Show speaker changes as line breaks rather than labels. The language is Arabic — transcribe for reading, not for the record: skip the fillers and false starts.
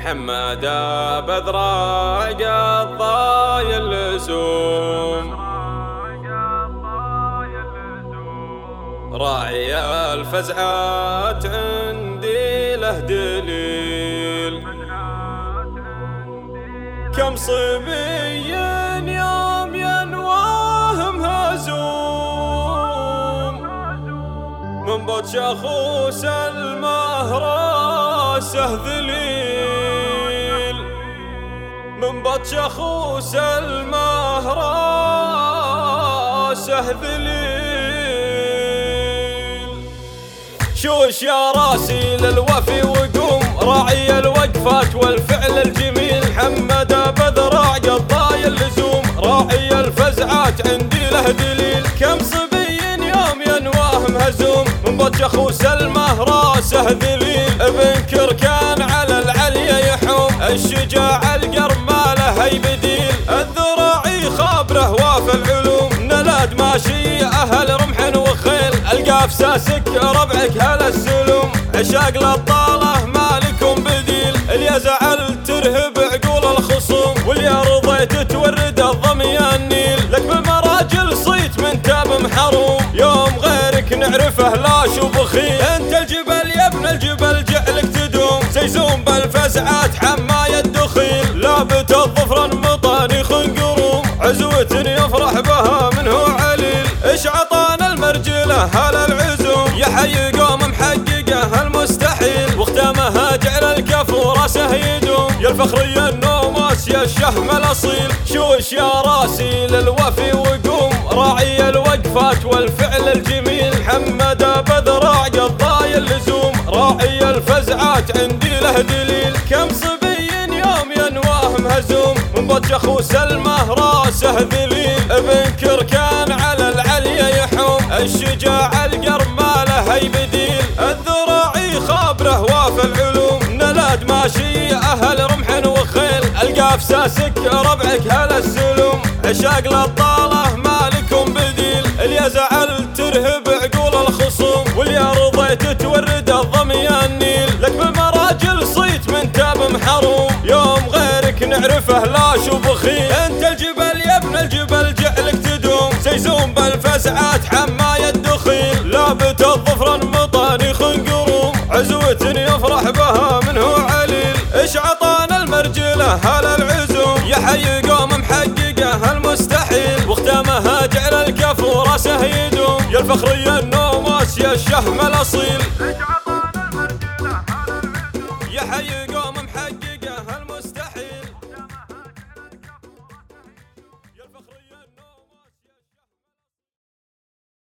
حمادة بذراق الضاي اللزوم، راعي الفزعات عندي له دليل. كم صبي يوم ينواه مهزوم، من بطش اخوس المهراسه ذليل، من بطش اخوس المهراسه ذليل. شوش يا راسي للوفي وقوم، راعي الوقفات والفعل الجميل. حمادة بذراق الضاي اللزوم، راعي الفزعات عندي له دليل. كم صبي يوم ينواه مهزوم، من بطش اخو سلمه راسه ذليل. ابن كركان على العليا يحوم، الشجاع القرب ما له اي بديل. الذراعي خابره وافى العلوم، نلاد ماشي اهل رمح وخيل. القاف ساسك ربعك هلا السلوم، عشاق للطاله ما لكم بديل. اللي زعل ترهب عقول الخصوم، واللي رضيت تورد الضمي النيل. لك بالمراجل صيت من تاب محروم، يوم غيرك نعرفه لاش وبخيل. انت الجبل يا ابن الجبل جعلك تدوم، سيزوم بالفزعات حماية الدخيل. لابت الظفر مطاني خنقروم، عزوة يفرح بها منه عليل. ايش عطانا المرجله هلا العزوم، يحيي قوم محققه المستحيل. واختامها جعل الكف وراسه يدوم، يا الفخري النوماس يا الشهم الاصيل. شوش يا راسي للوفي وقوم، راعي الوقفات والفعل الجميل. حمادة بذراق الضاي اللزوم، راعي الفزعات عندي له دليل. كم صبي يوم ينواه مهزوم، من بطش اخو سلمه راسه ذليل. ابن كركان على العليا يحوم، الشجاع القرب ما له اي بديل. الذراعي خابره وافى العلوم، نلاد ماشي اهل رمح وخيل. القاف ساسك ربعك هلا السلوم، عشاق للطاله ما لكم بديل. اللي زعل ترهب عقول الخصوم، واللي رضيت تورد الضمي النيل. لك بالمراجل صيت من تاب محروم، يوم غيرك نعرفه لاش وبخيل. انت الجبل يا ابن الجبل جعلك تدوم، سيزوم بالفزعات حماية الدخيل. لابت الظفر مطاني خنقروم، عزوة يفرح بها منه عليل. ايش عطانا المرجله هلا العزوم، يحيي قوم محققه المستحيل. واختامها جعل الكف وراسه يدوم، يا الفخري النوماس يا الشهم الاصيل.